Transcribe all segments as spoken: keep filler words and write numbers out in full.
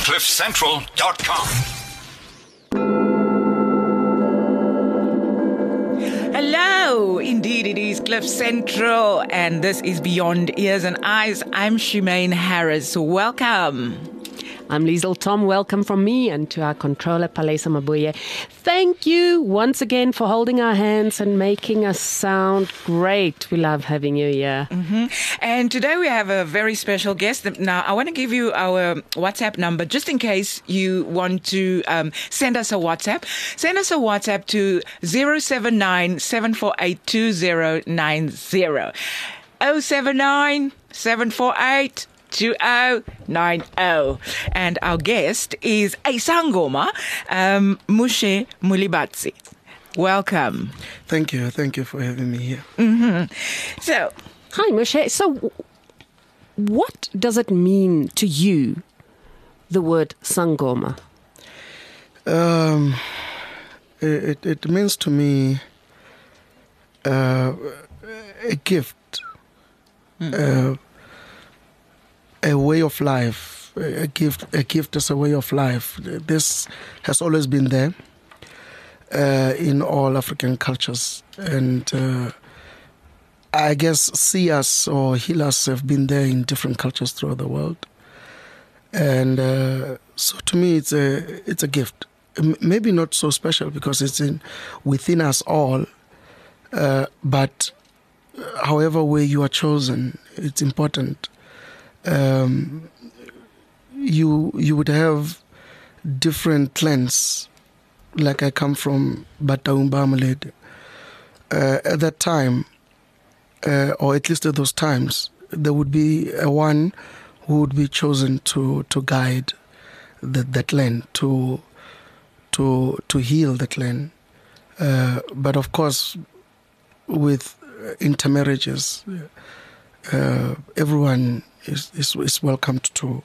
cliff central dot com. Hello, indeed it is Cliff Central, and this is Beyond Ears and Eyes. I'm Shemaine Harris. Welcome. I'm Liesl Tom. Welcome from me and to our controller, Palesa Mabuye. Thank you once again for holding our hands and making us sound great. We love having you here. Mm-hmm. And today we have a very special guest. Now, I want to give you our WhatsApp number just in case you want to um, send us a WhatsApp. Send us a WhatsApp to zero seven nine, seven four eight, two zero nine zero. zero seven nine, seven four eight, two zero nine zero. And our guest is a Sangoma, um, Mushe Mulibatsi. Welcome. Thank you. Thank you for having me here. Mm-hmm. So, hi, Mushe. So, what does it mean to you, the word Sangoma? Um, it, it means to me uh, a gift. Mm-hmm. Uh, a way of life, a gift, a gift is a way of life. This has always been there uh, in all African cultures. And uh, I guess seers or healers have been there in different cultures throughout the world. And uh, so to me, it's a it's a gift. M- maybe not so special because it's in within us all. Uh, but however way you are chosen, it's important. Um, you you would have different clans. Like I come from Bataumba Malede. Uh, at that time, uh, or at least at those times, there would be a one who would be chosen to to guide the, that land, to to to heal that land. Uh, but of course, with intermarriages, uh, everyone is, is is welcomed to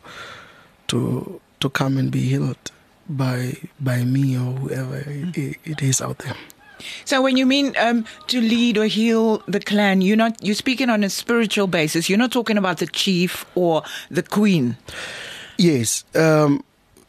to to come and be healed by by me or whoever it, it is out there. So when you mean um, to lead or heal the clan, you're not you're speaking on a spiritual basis. You're not talking about the chief or the queen. Yes. Um,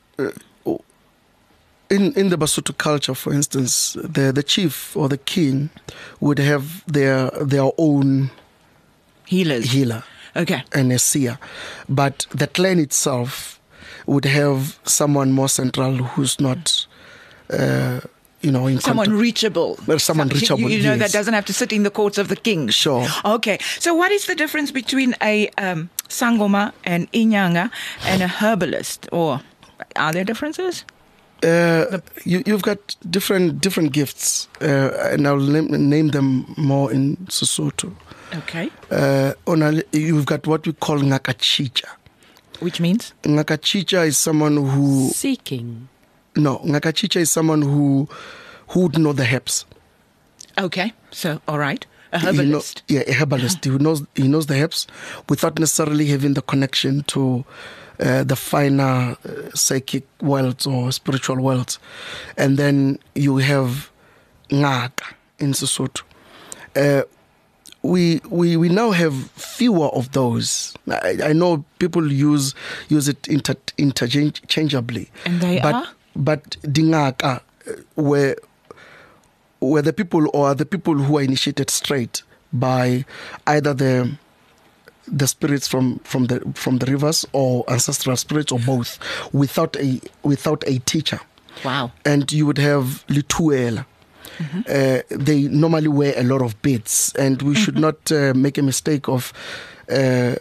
in in the Basotho culture, for instance, the the chief or the king would have their their own healers. Healer. Okay. And a seer. But the clan itself would have someone more central who's not, uh, you know, in someone contact. reachable. Well, someone Some, reachable. You, you know, yes. that doesn't have to sit in the courts of the king. Sure. Okay. So what is the difference between a um, Sangoma, an Inyanga, and a herbalist? Or are there differences? Uh, you, you've got different different gifts, uh, and I'll name, name them more in Sesotho. Okay. Uh, on a, you've got what we call Ngakachicha. Which means? Ngakachicha is someone who... Seeking. No, Ngakachicha is someone who who would know the herbs. Okay. So, all right. A herbalist. You know, yeah, a herbalist. He knows, he knows the herbs without necessarily having the connection to uh, the finer uh, psychic worlds or spiritual worlds. And then you have Ngaka in Sesotho. Uh, We, we we now have fewer of those. I, I know people use use it inter, interchangeably. And they but, are? But Dingaka, where where the people or the people who are initiated straight by either the the spirits from, from the from the rivers or ancestral spirits or both, without a without a teacher. Wow. And you would have Lituela. Mm-hmm. Uh, they normally wear a lot of beads, and we should not uh, make a mistake of uh, uh,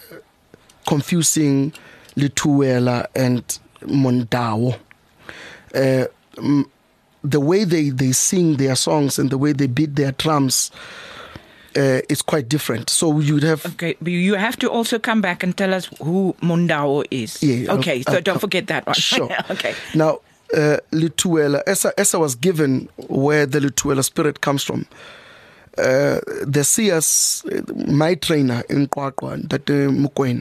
confusing Lituela and Mondao. Uh, m- the way they, they sing their songs and the way they beat their drums uh, is quite different. So you'd have... Okay, but you have to also come back and tell us who Mondao is. Yeah, okay, I'll, so I'll, don't forget that one. Sure. Okay. Now, uh, Lituela, Esa, Esa was given where the Lituela spirit comes from. Uh, the seers, my trainer in Kwakwa, that uh, Mukwena,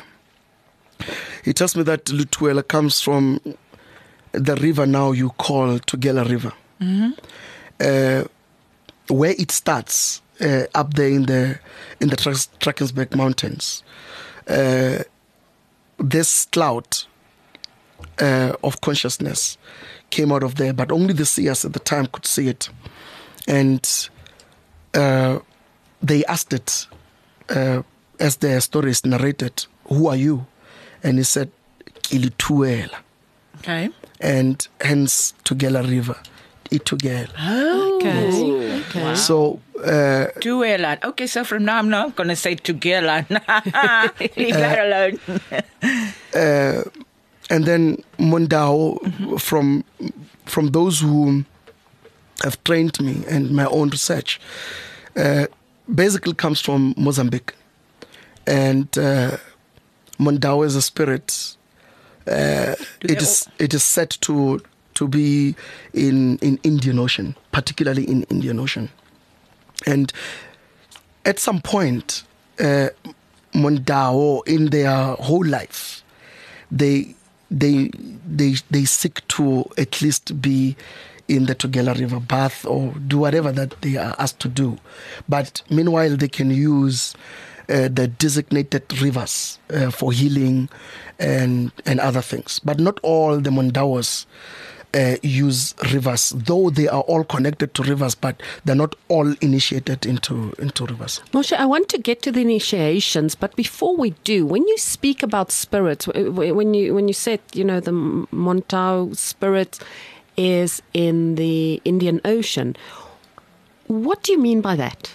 he tells me that Lituela comes from the river now you call Tugela River. Mm-hmm. Uh, where it starts, uh, up there in the in the Tra- Drakensberg Mountains, uh, this cloud uh, of consciousness came out of there, but only the seers at the time could see it. And uh, they asked it, uh, as the story is narrated, who are you? And he said, Kilituela. Okay. And hence Tugela River, Itugela. Oh. Okay. Okay. Wow. So, uh, Tuela. Okay, so from now I'm not going to say Tugela. Leave that alone. uh, and then Mondao, mm-hmm. from from those who have trained me and my own research, uh, basically comes from Mozambique. And uh, Mondao is a spirit. Uh, it is it is said to to be in in Indian Ocean, particularly in Indian Ocean. And at some point, uh, Mondao, in their whole life, they they they they seek to at least be in the Tugela River bath or do whatever that they are asked to do. But meanwhile, they can use uh, the designated rivers uh, for healing and and other things. But not all the Mondaos uh, use rivers, though they are all connected to rivers, but they're not all initiated into, into rivers. Moshe, I want to get to the initiations, but before we do, when you speak about spirits, when you when you said, you know, the Montao spirit is in the Indian Ocean, what do you mean by that?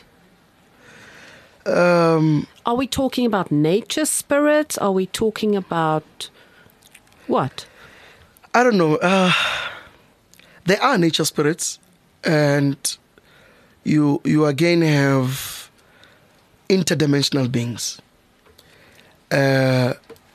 Um, Are we talking about nature spirits? Are we talking about what? I don't know. Uh, there are nature spirits, and you you again have interdimensional beings. Uh,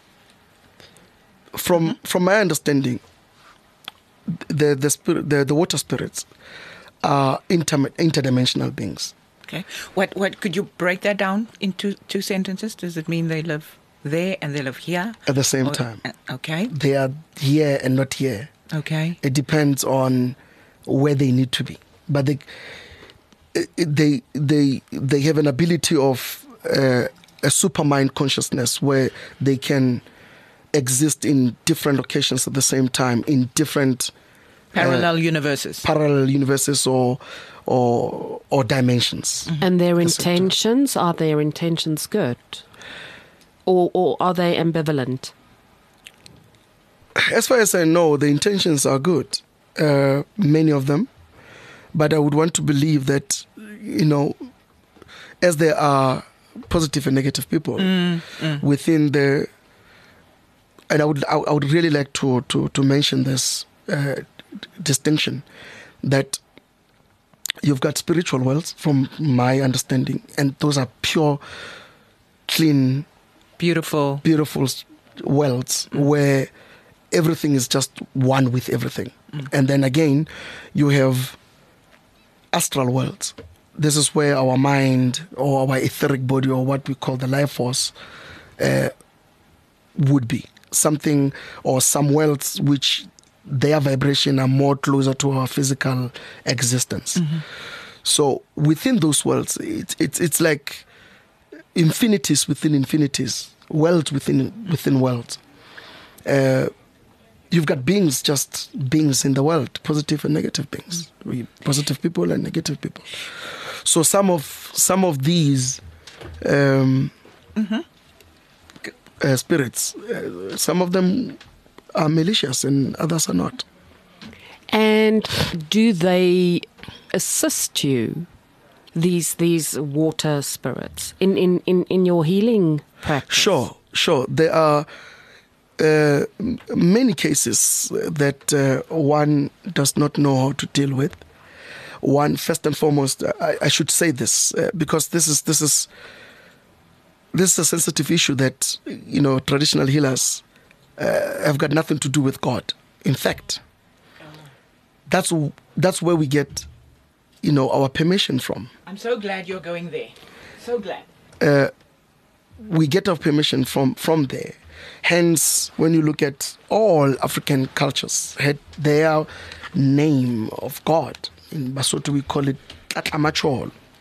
from mm-hmm. from my understanding, the the spirit, the, the water spirits are inter, interdimensional beings. Okay. What what could you break that down into two sentences? Does it mean they live there and they live here at the same or, time? Okay. They are here and not here. Okay. It depends on where they need to be, but they they they they have an ability of uh, a supermind consciousness where they can exist in different locations at the same time in different parallel uh, universes, parallel universes or or or dimensions. Mm-hmm. And their intentions, are their intentions good, or or are they ambivalent? As far as I know, the intentions are good, uh, many of them. But I would want to believe that, you know, as there are positive and negative people mm, mm. within the, and I would I would really like to to to mention this uh, distinction, that you've got spiritual worlds, from my understanding, and those are pure, clean, beautiful, beautiful worlds mm. where everything is just one with everything. Mm. And then again, you have astral worlds. This is where our mind or our etheric body, or what we call the life force, uh, would be. Something or some worlds which their vibration are more closer to our physical existence. Mm-hmm. So within those worlds, it's it's it's like infinities within infinities, worlds within within worlds. Uh, you've got beings, just beings in the world, positive and negative beings, mm-hmm. positive people and negative people. So some of some of these um, mm-hmm. uh, spirits, uh, some of them are malicious and others are not. And do they assist you, these these water spirits, in, in, in, in your healing practice? Sure, sure. There are uh, many cases that uh, one does not know how to deal with. One, first and foremost, I, I should say this uh, because this is this is this is a sensitive issue that, you know, traditional healers uh, have got nothing to do with God. In fact, that's that's where we get, you know, our permission from. I'm so glad you're going there. So glad. Uh, we get our permission from from there. Hence, when you look at all African cultures, had their name of God. In Basotho, we call it Tlatlhamacholo.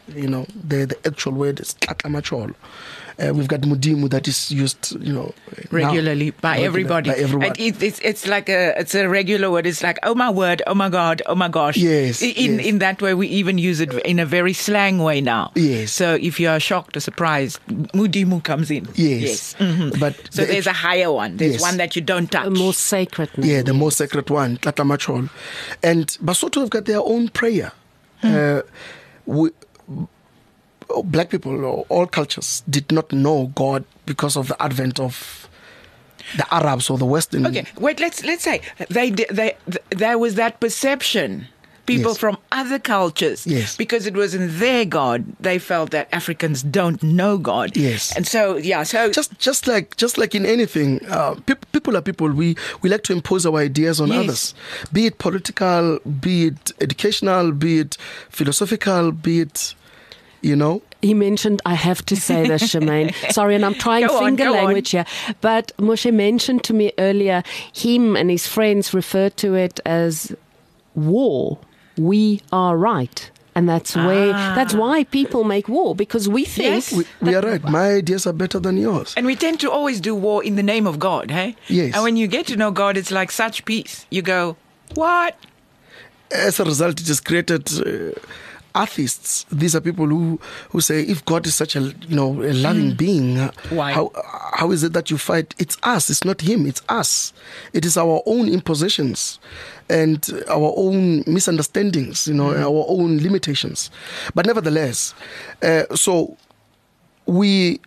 You know, the the actual word is Tlatlamacholo. Uh, we've got Mudimu that is used, you know, regularly now, by regular, everybody. By everyone. And it, it's it's like a it's a regular word. It's like, oh my word, oh my God, oh my gosh. Yes. In yes. in that way, we even use it in a very slang way now. Yes. So if you are shocked or surprised, Mudimu comes in. Yes. Yes. Mm-hmm. But so the there's a higher one. There's yes. one that you don't touch. A more sacred name. Yeah, the more sacred one, Tlatlamacholo. And Basotho have got their own prayer. Hmm. Uh, we, Black people or all cultures did not know God because of the advent of the Arabs or the Western. Okay, wait. Let's let's say they they there was that perception. People yes. from other cultures, yes. because it wasn't their God, they felt that Africans don't know God. Yes, and so yeah, so just just like just like in anything, uh, pe- people are people. We we like to impose our ideas on yes. others, be it political, be it educational, be it philosophical, be it. You know? He mentioned, I have to say this, Shemaine. Sorry, and I'm trying go finger on, language on. here. But Moshe mentioned to me earlier, him and his friends refer to it as war. We are right. And that's ah. where that's why people make war, because we think yes. we, we are right. My ideas are better than yours. And we tend to always do war in the name of God, hey? Yes. And when you get to know God, it's like such peace. You go, what? As a result, it has created uh, atheists. These are people who, who say, if God is such a you know a loving mm. being, why? How how is it that you fight? It's us. It's not him. It's us. It is our own impositions and our own misunderstandings. You know, mm. our own limitations. But nevertheless, uh, so we.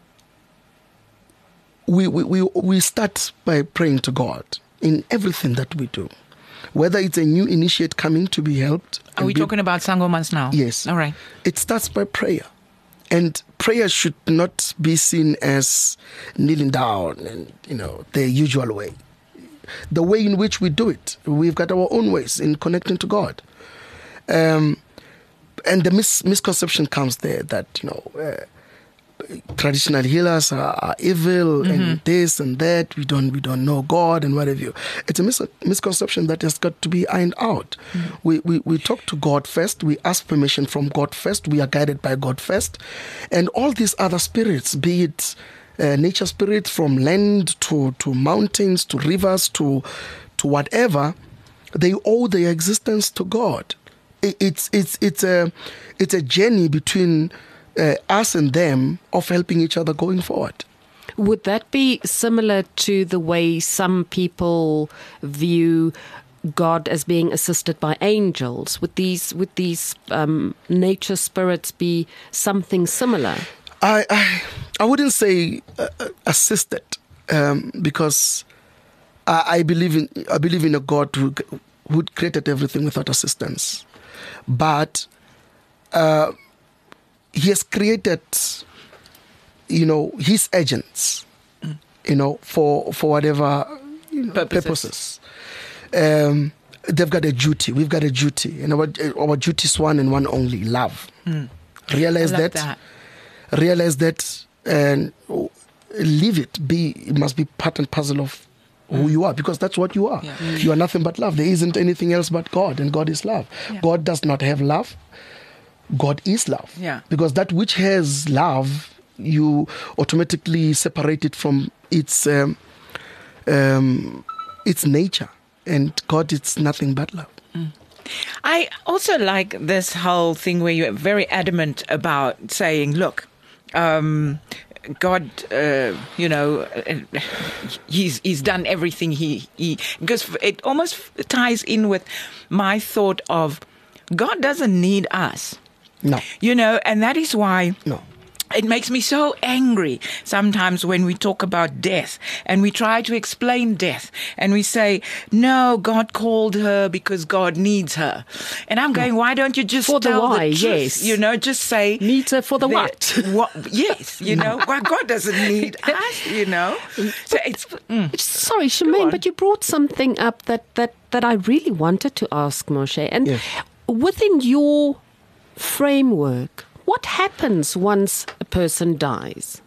We, we we we start by praying to God in everything that we do. Whether it's a new initiate coming to be helped. Are we be, talking about Sangomans now? Yes. All right. It starts by prayer. And prayer should not be seen as kneeling down and, you know, the usual way. The way in which we do it, we've got our own ways in connecting to God. Um, and the mis- misconception comes there that, you know, uh, traditional healers are, are evil mm-hmm. and this and that. We don't we don't know God and whatever. It's a mis- misconception that has got to be ironed out. Mm-hmm. We, we we talk to God first. We ask permission from God first. We are guided by God first, and all these other spirits, be it uh, nature spirits from land to to mountains to rivers to to whatever, they owe their existence to God. It, it's it's it's a it's a journey between. Uh, us and them of helping each other going forward. Would that be similar to the way some people view God as being assisted by angels? Would these would these um, nature spirits be something similar? I I, I wouldn't say uh, assisted um, because I, I believe in I believe in a God who who created everything without assistance, but. Uh, He has created, you know, his agents, mm. you know, for for whatever you know, purposes. purposes. Um, they've got a duty. We've got a duty, and our our duty is one and one only: love. Mm. Realize that, that. Realize that, and live it. Be it must be part and parcel of who you are, because that's what you are. Yeah. Mm. You are nothing but love. There isn't anything else but God, and God is love. Yeah. God does not have love. God is love. Yeah. Because that which has love, you automatically separate it from its um, um, its nature. And God is nothing but love. Mm. I also like this whole thing where you're very adamant about saying, look, um, God, uh, you know, he's he's done everything he, he... Because it almost ties in with my thought of God doesn't need us. No. You know, and that is why no. it makes me so angry sometimes when we talk about death and we try to explain death and we say, no, God called her because God needs her. And I'm going, why don't you just for tell the why, the truth? yes. You know, just say... Needs her for the what? what? Yes, you know, well, God doesn't need us, you know. So it's... Mm. Sorry, Shemaine, but you brought something up that, that, that I really wanted to ask, Moshe. And yes. within your... framework, what happens once a person dies?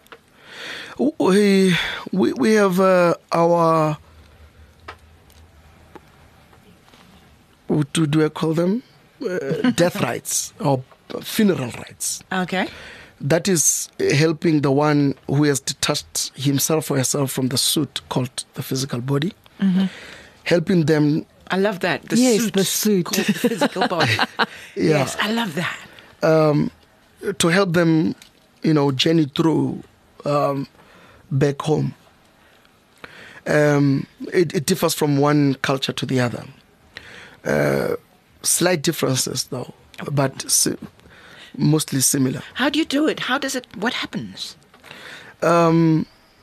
We we, we have uh, our what do, do I call them uh, death rights or funeral rites. Okay. That is helping the one who has detached himself or herself from the suit called the physical body, mm-hmm. helping them. I love that. The Yes, suit the suit. called the physical body. Yeah. Yes, I love that. Um, to help them, you know, journey through um, back home. Um, it, it differs from one culture to the other. Uh, slight differences, though, but si- mostly similar. How do you do it? How does it? What happens? Um,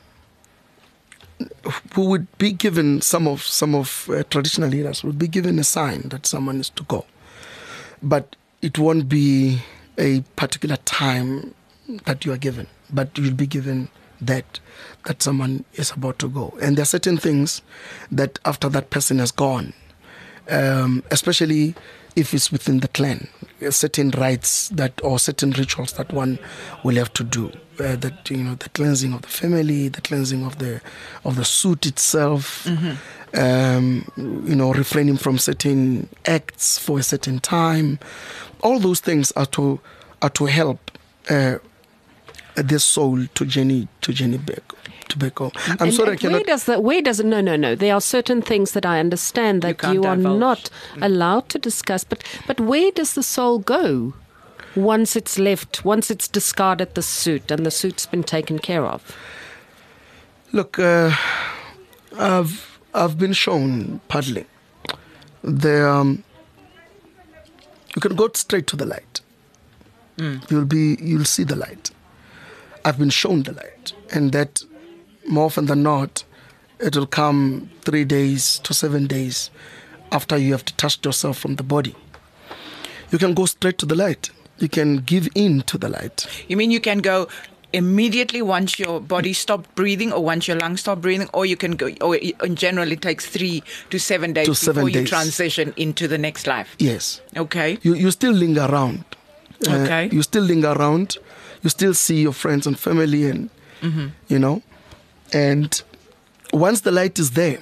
who would be given some of some of uh, traditional leaders would be given a sign that someone is to go, but it won't be a particular time that you are given, but you'll be given that that someone is about to go. And there are certain things that after that person has gone, um, especially if it's within the clan, certain rites that or certain rituals that one will have to do. Uh, that you know, the cleansing of the family, the cleansing of the of the suit itself. Mm-hmm. Um, you know, refraining from certain acts for a certain time. All those things are to are to help uh, this soul to journey to journey back to back home. I'm and, sorry, and I cannot. Where does that? Where does it? No, no, no. There are certain things that I understand that can't you, are divulge. not allowed to discuss. But but where does the soul go once it's left? Once it's discarded the suit and the suit's been taken care of? Look, uh, I've I've been shown paddling. The um, you can go straight to the light. Mm. You'll be you'll see the light. I've been shown the light, and that more often than not, it will come three days to seven days after you have detached yourself from the body. You can go straight to the light. You can give in to the light. You mean you can go immediately once your body stopped breathing, or once your lungs stop breathing, or you can go, or in general it takes three to seven days To before seven you days. transition into the next life. Yes. Okay. You you still linger around. Uh, Okay. You still linger around. You still see your friends and family, and Mm-hmm. you know, and once the light is there,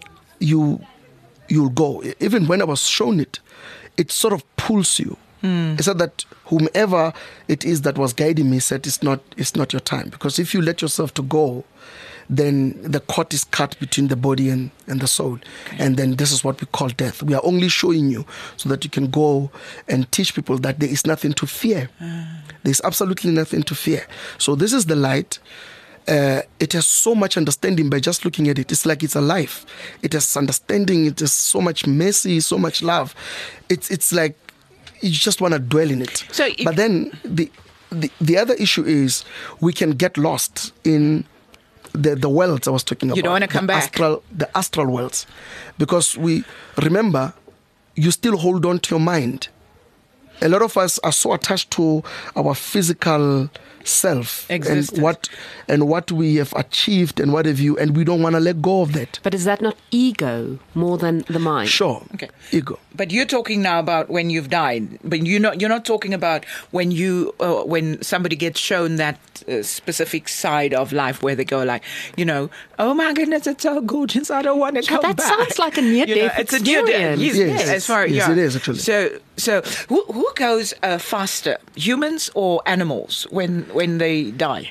you you'll go. Even when I was shown it, it sort of pulls you. Mm. It said that whomever it is that was guiding me said it's not it's not your time, because if you let yourself to go, then the cord is cut between the body and, and the soul. Okay. And then this is what we call death. We are only showing you so that you can go and teach people that there is nothing to fear. Mm. There's absolutely nothing to fear. So this is the light. Uh, it has so much understanding by just looking at it. It's like it's alive. It has understanding. It has so much mercy, so much love. It's it's like you just want to dwell in it. So if- but then the, the the other issue is we can get lost in the the worlds I was talking about. You don't want to come the back. Astral, the astral worlds, because we remember you still hold on to your mind. A lot of us are so attached to our physical self Existence. and what and what we have achieved and what have you, and we don't want to let go of that. But is that not ego more than the mind? Sure. Okay. Ego. But you're talking now about when you've died. But you're not. You're not talking about when you uh, when somebody gets shown that uh, specific side of life where they go like, you know, oh my goodness, it's so gorgeous. I don't want to Yeah, come that back. sounds like a near-death It's a near death. experience. Yes, Yes. as far Yes, yeah. it is, actually. So so who who goes uh, faster, humans or animals when when they die?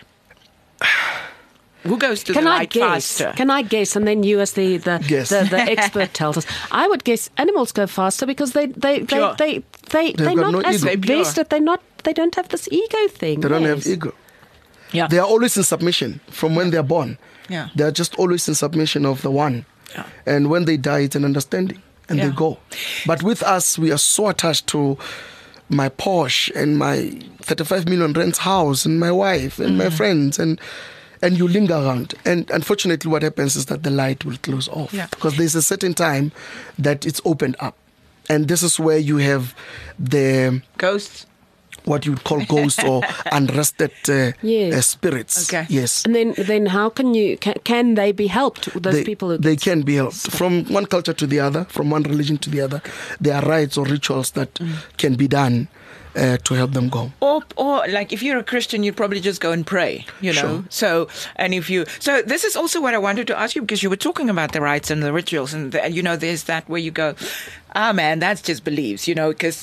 Who goes to Can the I light guess? faster? Can I guess? And then you, as the the, Guess. the, the expert, tells us. I would guess animals go faster because they they they Pure. they, they, They've they're got not no as ego. They're pure. vested. They're not. They don't have this ego thing. They don't yes. have ego. yeah. They are always in submission from when they are born. Yeah. They are just always in submission of the one. Yeah. And when they die, it's an understanding, and Yeah. they go. But with us, we are so attached to my Porsche and my thirty-five million rents house and my wife and my friends, and and you linger around. And unfortunately, what happens is that the light will close off, Yeah. because there's a certain time that it's opened up. And this is where you have the Ghosts. what you would call ghosts or unrested uh, Yes. uh, spirits. Okay. Yes. And then then how can you can, can they be helped? Those They, people who they get can be helped from one culture to the other, from one religion to the other. There are rites or rituals that Mm. can be done uh, to help them go. Or, or like if you're a Christian, you'd probably just go and pray, you know. Sure. So, and if you, so this is also what I wanted to ask you, because you were talking about the rites and the rituals, and the, you know, there's that where you go, ah, man, that's just beliefs, you know, because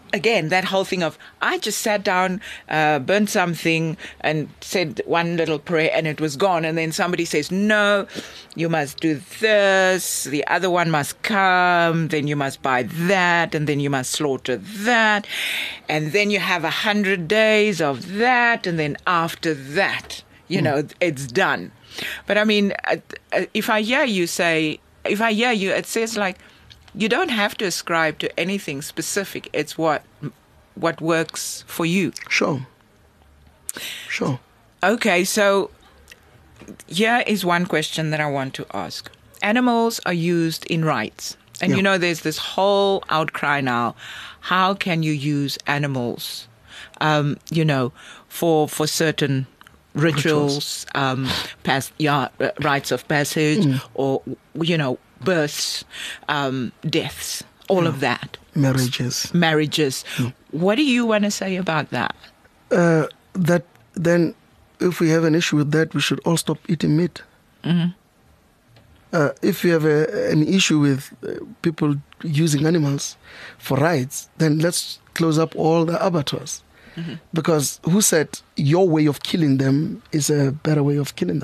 again, that whole thing of, I just sat down, uh, burned something and said one little prayer and it was gone. And then somebody says, no, you must do this. The other one must come. Then you must buy that. And then you must slaughter that. And then you have a hundred days of that. And then after that, you mm. know, it's done. But I mean, if I hear you say, if I hear you, it says like, you don't have to ascribe to anything specific. It's what what works for you. Sure. Sure. Okay, so here is one question that I want to ask. Animals are used in rites. And Yeah. you know, there's this whole outcry now. How can you use animals, um, you know, for for certain rituals, um, pass, yeah, uh, rites of passage, Mm. or, you know, births, um, deaths, all of that. Marriages. Marriages. Mm. What do you want to say about that? Uh, that then, if we have an issue with that, we should all stop eating meat. Mm-hmm. Uh, if we have a, an issue with uh, people using animals for rights, then let's close up all the abattoirs. Mm-hmm. Because who said your way of killing them is a better way of killing them?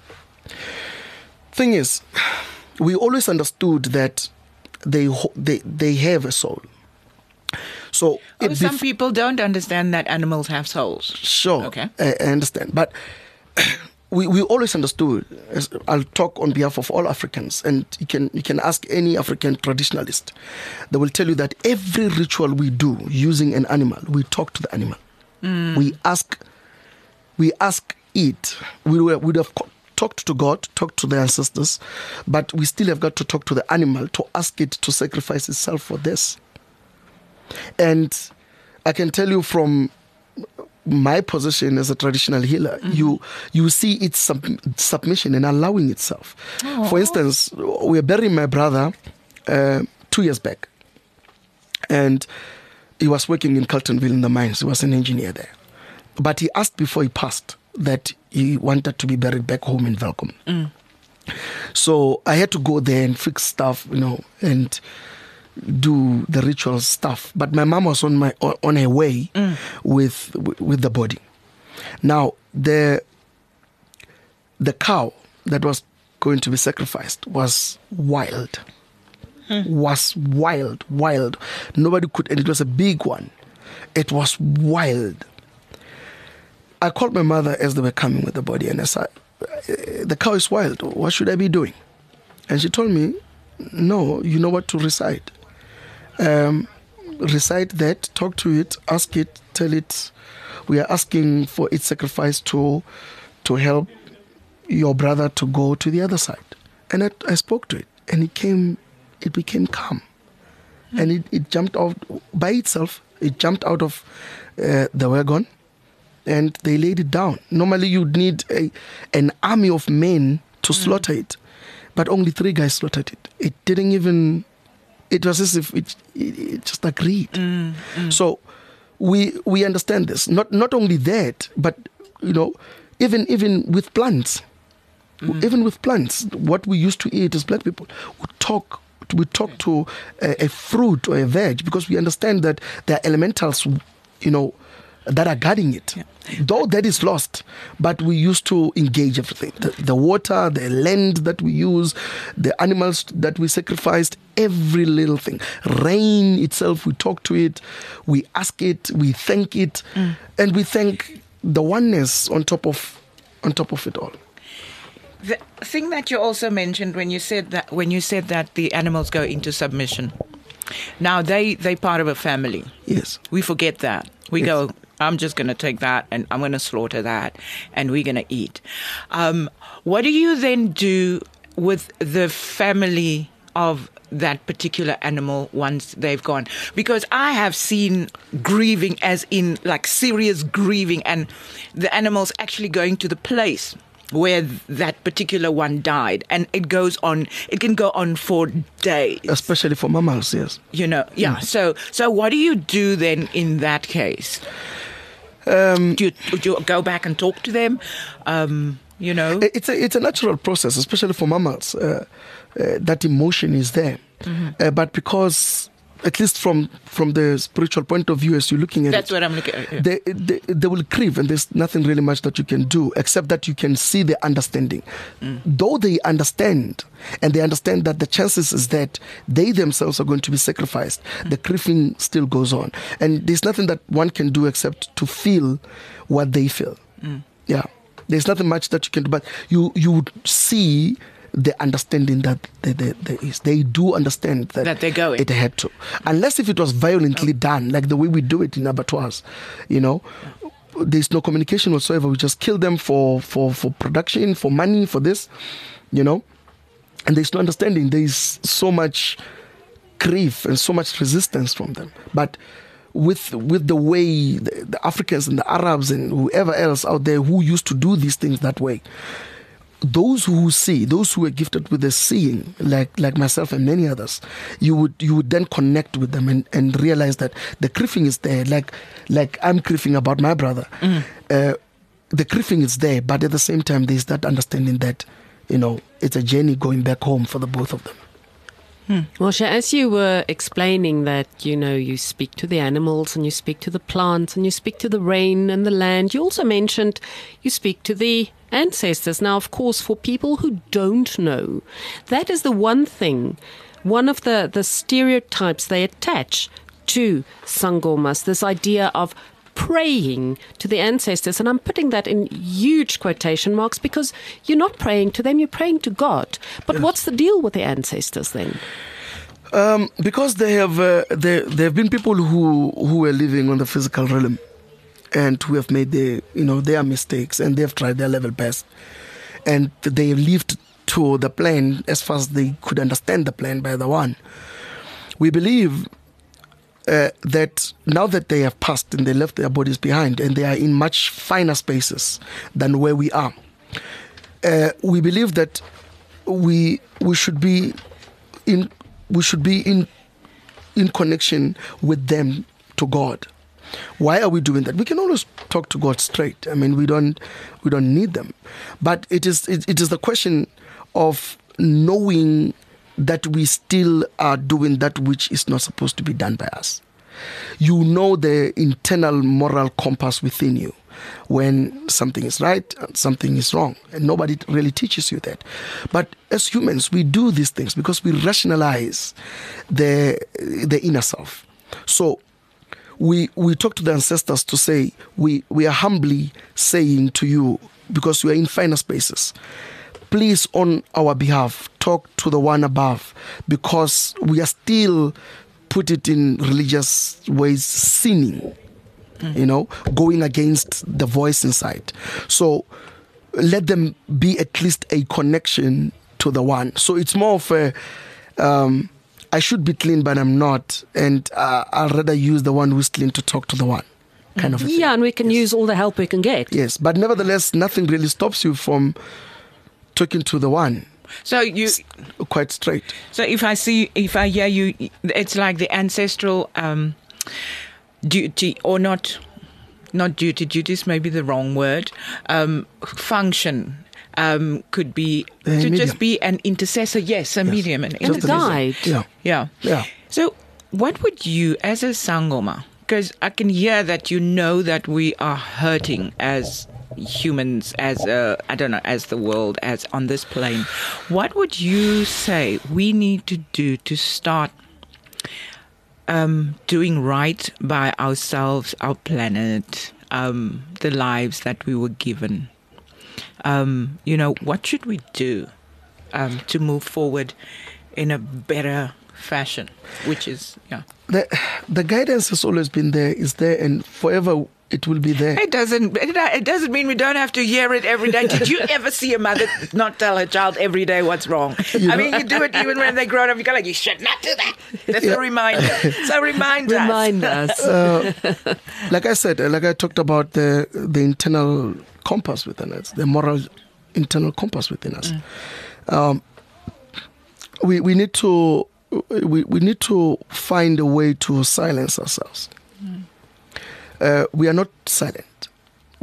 Thing is, we always understood that they ho- they they have a soul. So Oh, it some bef- people don't understand that animals have souls. Sure. Okay. I, I understand. But we, we always understood, as I'll talk on behalf of all Africans, and you can you can ask any African traditionalist. They will tell you that every ritual we do using an animal, we talk to the animal. Mm. We ask we ask it. We would have talked to God, talked to the ancestors, but we still have got to talk to the animal to ask it to sacrifice itself for this. And I can tell you from my position as a traditional healer, mm-hmm. you you see its sub- submission and allowing itself. Aww. For instance, we are burying my brother uh, two years back, and he was working in Carltonville in the mines. He was an engineer there, but he asked before he passed that he wanted to be buried back home in Welkom. Mm. So I had to go there and fix stuff, you know, and do the ritual stuff. But my mom was on my on her way mm. with with the body. Now the the cow that was going to be sacrificed was wild. Hmm. Was wild, wild. Nobody could, and it was a big one. It was wild. I called my mother as they were coming with the body, and I said, "The cow is wild. What should I be doing?" And she told me, "No, you know what to recite. Um, recite that, talk to it, ask it, tell it, we are asking for its sacrifice to to help your brother to go to the other side." And I, I spoke to it, and it came, it became calm. Mm. And it, it jumped out by itself. It jumped out of uh, the wagon, and they laid it down. Normally you'd need a, an army of men to mm. slaughter it, but only three guys slaughtered it. It didn't even, it was as if it, it, it just agreed. Mm. Mm. So we we understand this. Not not only that, but, you know, even even with plants, mm. even with plants, what we used to eat as black people, we talk we talk to a, a fruit or a veg, because we understand that there are elementals, you know, that are guarding it. Yeah. Though that is lost, but we used to engage everything. The, the water, the land that we use, the animals that we sacrificed, every little thing. Rain itself, we talk to it, we ask it, we thank it, mm. and we thank the oneness on top of on top of it all. The thing that you also mentioned when you said that when you said that the animals go into submission. Now they they part of a family. Yes. We forget that. We yes. go, I'm just going to take that and I'm going to slaughter that and we're going to eat. Um, what do you then do with the family of that particular animal once they've gone? Because I have seen grieving, as in like serious grieving, and the animals actually going to the place where that particular one died, and it goes on, it can go on for days. Especially for mammals, yes. You know, yeah. Mm. So, so what do you do then in that case? Um, do, you, do you go back and talk to them? Um, you know, it's a it's a natural process, especially for mammals. Uh, uh, that emotion is there, mm-hmm. uh, but because at least from, from the spiritual point of view, as you're looking at That's it, what I'm looking at. Yeah. they, they they will grieve, and there's nothing really much that you can do except that you can see the understanding. Mm. Though they understand, and they understand that the chances is that they themselves are going to be sacrificed, mm. the grieving still goes on, and there's nothing that one can do except to feel what they feel. Mm. Yeah, there's nothing much that you can do, but you you would see the understanding that there, there, there is. They do understand that, that they're going. It had to. Unless if it was violently oh. done, like the way we do it in abattoirs, you know, yeah. there's no communication whatsoever. We just kill them for, for, for production, for money, for this, you know. And there's no understanding. There's so much grief and so much resistance from them. But with with the way the, the Africans and the Arabs and whoever else out there who used to do these things that way, those who see, those who are gifted with the seeing, like like myself and many others, you would you would then connect with them and, and realize that the grieving is there. Like like I'm grieving about my brother. Mm. Uh, the grieving is there, but at the same time, there's that understanding that, you know, it's a journey going back home for the both of them. Hmm. Well, as you were explaining that, you know, you speak to the animals and you speak to the plants and you speak to the rain and the land, you also mentioned you speak to the ancestors. Now, of course, for people who don't know, that is the one thing, one of the, the stereotypes they attach to sangomas, this idea of praying to the ancestors. And I'm putting that in huge quotation marks because you're not praying to them, you're praying to God. But yes. What's the deal with the ancestors then? Um, because they have uh, there there have been people who who were living on the physical realm and who have made their you know their mistakes, and they've tried their level best, and they lived to the plan as far as they could understand the plan by the one. We believe Uh, that now that they have passed and they left their bodies behind and they are in much finer spaces than where we are, uh, we believe that we we should be in we should be in in connection with them to God. Why are we doing that? We can always talk to God straight. I mean, we don't we don't need them, but it is it, it is the question of knowing that we still are doing that which is not supposed to be done by us. You know the internal moral compass within you when something is right and something is wrong, and nobody really teaches you that. But as humans, we do these things because we rationalize the the inner self. So we we talk to the ancestors to say, we, we are humbly saying to you, because we are in finer spaces, please, on our behalf, talk to the one above, because we are still, put it in religious ways, sinning, mm. you know, going against the voice inside. So let them be at least a connection to the one. So it's more of a, um, I should be clean, but I'm not, and uh, I'd rather use the one who's clean to talk to the one. Kind of a thing. Yeah, and we can yes. use all the help we can get. Yes, but nevertheless, nothing really stops you from talking to the one. So you quite straight. So if I see, if I hear you, it's like the ancestral um, duty, or not, not duty. Duty is maybe the wrong word. Um, function um, could be a to medium. just be an intercessor. Yes, a yes. medium, an and a guide. Yeah, yeah, yeah. So what would you, as a sangoma? Because I can hear that you know that we are hurting as humans, as uh, I don't know, as the world, as on this plane. What would you say we need to do to start um, doing right by ourselves, our planet, um, the lives that we were given? Um, you know, what should we do um, to move forward in a better fashion? Which is, yeah. The, the guidance has always been there, is there, and forever it will be there. It doesn't. It doesn't mean we don't have to hear it every day. Did you ever see a mother not tell her child every day what's wrong? You I know? mean, you do it even when they grow up. You go like, you should not do that. That's yeah. a reminder. So remind us. Remind us. Uh, like I said, like I talked about the the internal compass within us, the moral internal compass within us. Mm. Um, we we need to we we need to find a way to silence ourselves. Mm. Uh, we are not silent.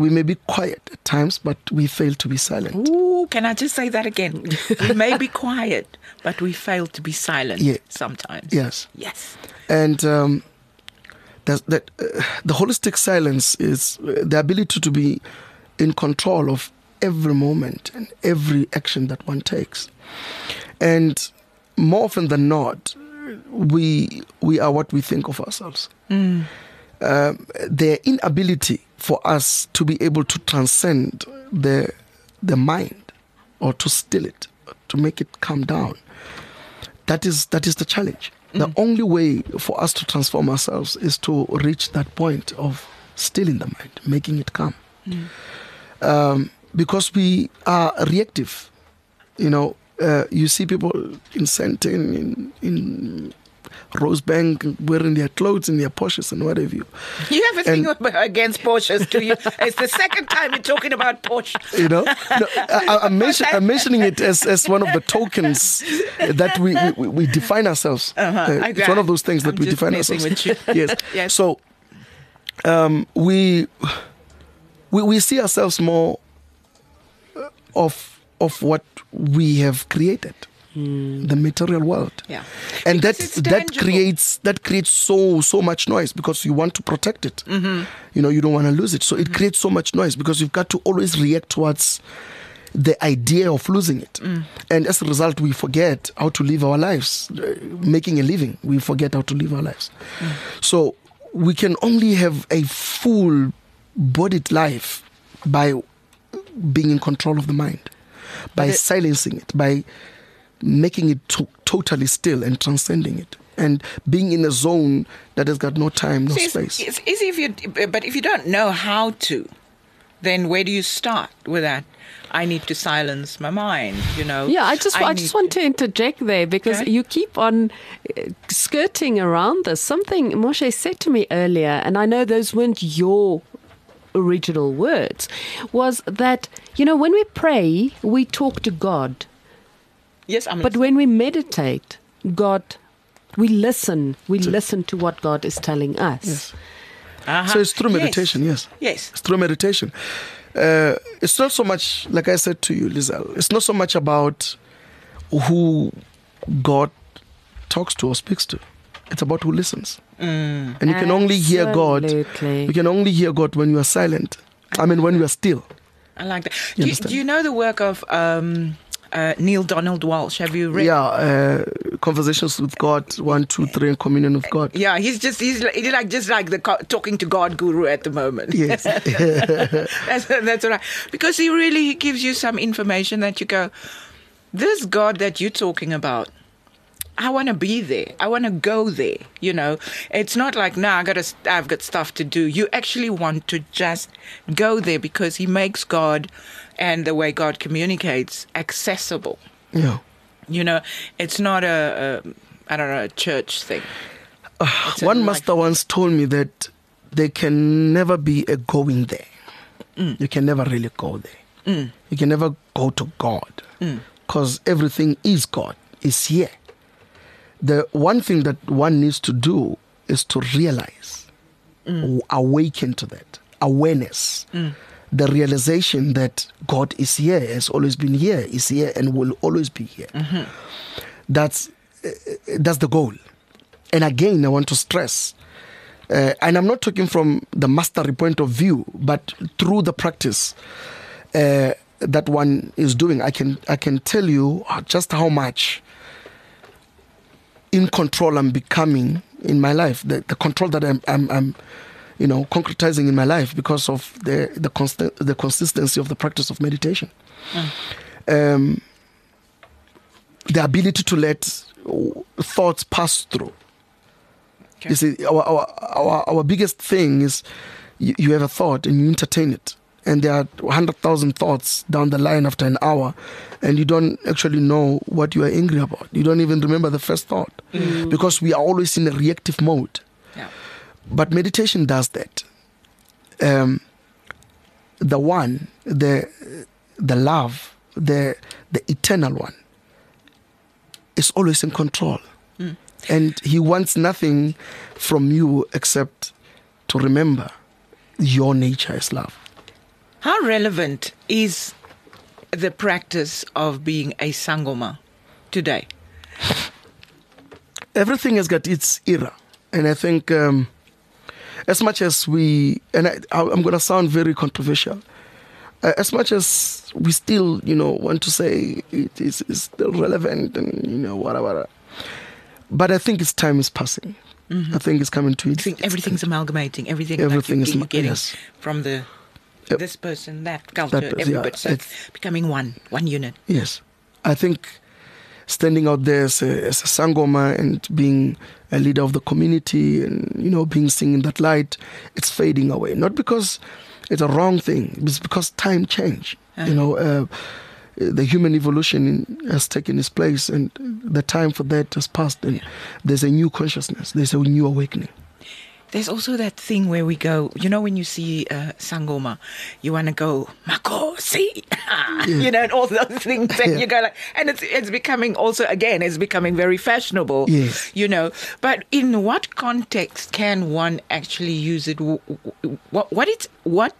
we may be quiet at times, but we fail to be silent. Ooh, can I just say that again? We may be quiet, but we fail to be silent Yeah. sometimes. Yes. Yes. And um, that, that uh, the holistic silence is uh, the ability to be in control of every moment and every action that one takes. And more often than not, we we are what we think of ourselves. Mm. Uh, the inability for us to be able to transcend the the mind, or to still it, to make it calm down. That is that is the challenge. Mm. The only way for us to transform ourselves is to reach that point of stilling the mind, making it calm. Mm. Um, because we are reactive. You know, uh, you see people in Sandton, in in Rosebank, wearing their clothes and their Porsches and whatever you. You have a thing against Porsches, do you? It's the second time you're talking about Porsche. You know, no, I, I'm, mention, I'm mentioning it as, as one of the tokens that we, we, we define ourselves. Uh-huh. Uh, it's one of those things that I'm we just define messing ourselves. with you. Yes. Yes. So um, we, we we see ourselves more of of what we have created. Mm. The material world, yeah, and because that that creates that creates so so much noise because you want to protect it. Mm-hmm. You know, you don't want to lose it, so it mm-hmm. creates so much noise because you've got to always react towards the idea of losing it, mm. and as a result, we forget how to live our lives, uh, making a living. We forget how to live our lives, mm. so we can only have a full-bodied life by being in control of the mind, by it, silencing it, by making it to- totally still and transcending it, and being in a zone that has got no time, no See, space. It's, it's easy if you, but if you don't know how to, then where do you start with that? I need to silence my mind, you know. Yeah, I just I, I just want to interject there because okay. you keep on skirting around this. Something Moshe said to me earlier, and I know those weren't your original words, was that, you know, when we pray, we talk to God. Yes, I'm but when we meditate, God, we listen. We so, listen to what God is telling us. Yes. Uh-huh. So it's through meditation, yes. Yes. yes. It's through meditation. Uh, it's not so much, like I said to you, Lizelle, it's not so much about who God talks to or speaks to. It's about who listens. Mm. And you can only hear God. You can only hear God when you are silent. I mean, when you are still. I like that. Do you, do you know the work of um, uh, Neil Donald Walsh? Have you read? Yeah, uh, Conversations with God, one, two, three, and Communion with God. Yeah, he's just he's like, he's like just like the co- talking to God guru at the moment. Yes, that's that's right. Because he really he gives you some information that you go, this God that you're talking about, I want to be there. I want to go there. You know, it's not like, no, I gotta, I've got stuff to do. You actually want to just go there because he makes God and the way God communicates accessible. Yeah. You know, it's not a, a I don't know, a church thing. Uh, one a master life. once told me that there can never be a going there. Mm. You can never really go there. Mm. You can never go to God because mm. everything is God, is here. The one thing that one needs to do is to realize, mm. awaken to that awareness, mm. the realization that God is here, has always been here, is here, and will always be here. Mm-hmm. That's uh, that's the goal. And again, I want to stress, uh, and I'm not talking from the mastery point of view, but through the practice uh, that one is doing, I can I can tell you just how much in control I'm becoming in my life, the, the control that I'm, I'm, I'm, you know, concretizing in my life because of the the constant the consistency of the practice of meditation, mm. um, the ability to let thoughts pass through. Okay. You see, our, our our our biggest thing is you, you have a thought and you entertain it, and there are one hundred thousand thoughts down the line after an hour, and you don't actually know what you are angry about. You don't even remember the first thought mm. because we are always in a reactive mode. Yeah. But meditation does that. Um, the one, the the love, the the eternal one is always in control. Mm. And he wants nothing from you except to remember your nature is love. How relevant is the practice of being a sangoma today? Everything has got its era. And I think um, as much as we, and I, I'm going to sound very controversial, uh, as much as we still, you know, want to say it is, is still relevant and, you know, whatever, but I think its time is passing. Mm-hmm. I think it's coming to it. I think everything's amalgamating. Everything, everything like you, is you're getting yes. from the Yep. this person, that culture, That, everybody. yeah, So it's, it's becoming one, one unit. Yes. I think standing out there as a, as a sangoma and being a leader of the community and, you know, being seen in that light, it's fading away. Not because it's a wrong thing, it's because time changed. Uh-huh. You know, uh, the human evolution has taken its place and the time for that has passed and yeah. there's a new consciousness, there's a new awakening. There's also that thing where we go, you know, when you see uh, sangoma, you want to go, Makosi, yeah. you know, and all those things. And yeah. you go like, and it's it's becoming also, again, it's becoming very fashionable, yes. you know. But in what context can one actually use it? What, what, it's, what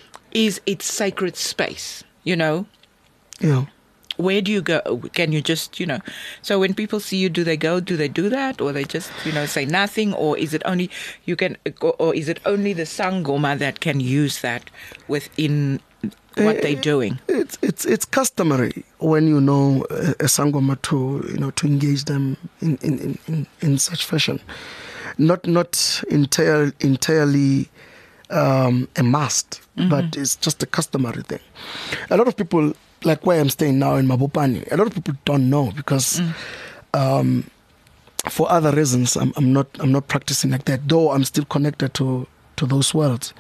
is its sacred space, you know? Yeah. Where do you go? Can you just, you know, so when people see you, do they go, do they do that? Or they just, you know, say nothing? Or is it only, you can, or is it only the sangoma that can use that within what uh, they're doing? It's, it's, it's customary when you know a, a sangoma to, you know, to engage them in, in, in, in such fashion. Not, not entire, entirely um, a must, mm-hmm. but it's just a customary thing. A lot of people, like where I'm staying now in Mabopane, a lot of people don't know because mm. um, for other reasons I'm, I'm not I'm not practicing like that, though I'm still connected to, to those worlds.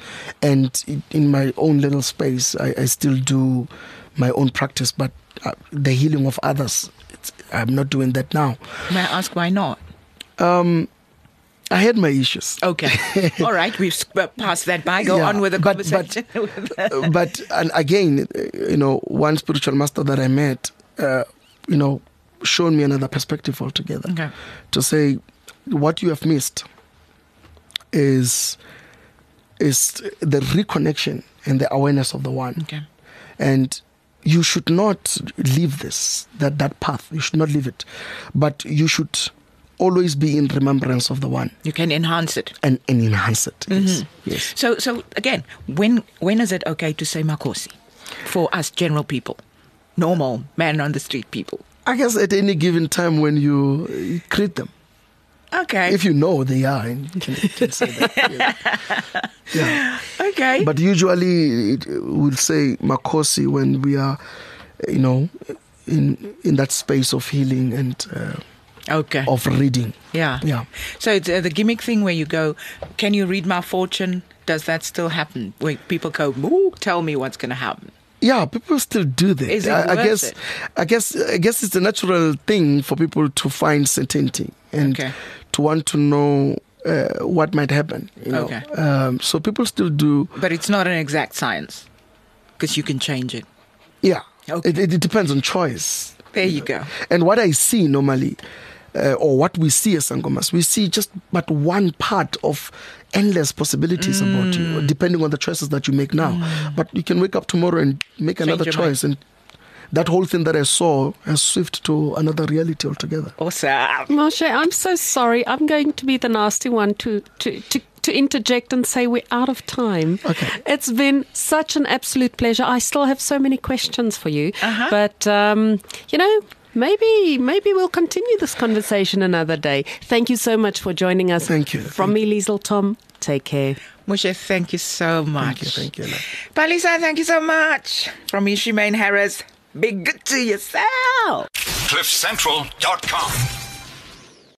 And in my own little space, I, I still do my own practice, but uh, the healing of others, it's, I'm not doing that now. May I ask why not? Um, I had my issues. Okay. All right. We've passed that by. Go yeah, on with the but, conversation. But, but and again, you know, one spiritual master that I met, uh, you know, showed me another perspective altogether. Okay. To say what you have missed is is the reconnection and the awareness of the one. Okay. And you should not leave this, that, that path. You should not leave it. But you should always be in remembrance of the one. You can enhance it. And, and enhance it, mm-hmm. yes. yes. So, so again, when when is it okay to say Makosi for us general people, normal man on the street people? I guess at any given time when you, you greet them. Okay. If you know they are, and you can, you can say that. Yeah. yeah. Okay. But usually it, we'll say Makosi when we are, you know, in in that space of healing and uh, okay. of reading. Yeah. Yeah. So it's uh, the gimmick thing where you go, can you read my fortune? Does that still happen? Where people go, ooh, tell me what's going to happen. Yeah, people still do that. Is it I, I worth guess it? I guess I guess it's a natural thing for people to find certainty and okay. to want to know uh, what might happen. You know? Okay. Um, so people still do. But it's not an exact science because you can change it. Yeah. Okay. It, it, it depends on choice. There you go. And what I see normally, uh, or what we see as sangomas, we see just but one part of endless possibilities mm. about you, depending on the choices that you make now. Mm. But you can wake up tomorrow and make Change another choice, mind. And that whole thing that I saw has shifted to another reality altogether. Awesome. Moshe, I'm so sorry. I'm going to be the nasty one to, to, to, to interject and say we're out of time. Okay. It's been such an absolute pleasure. I still have so many questions for you. Uh-huh. But, um, you know, maybe maybe we'll continue this conversation another day. Thank you so much for joining us. Thank you. From thank me, Liesl Tom. Take care. Moshe, thank you so much. Thank you. Thank you. Palisa, thank you so much. From me, Shemaine Harris. Be good to yourself. cliff central dot com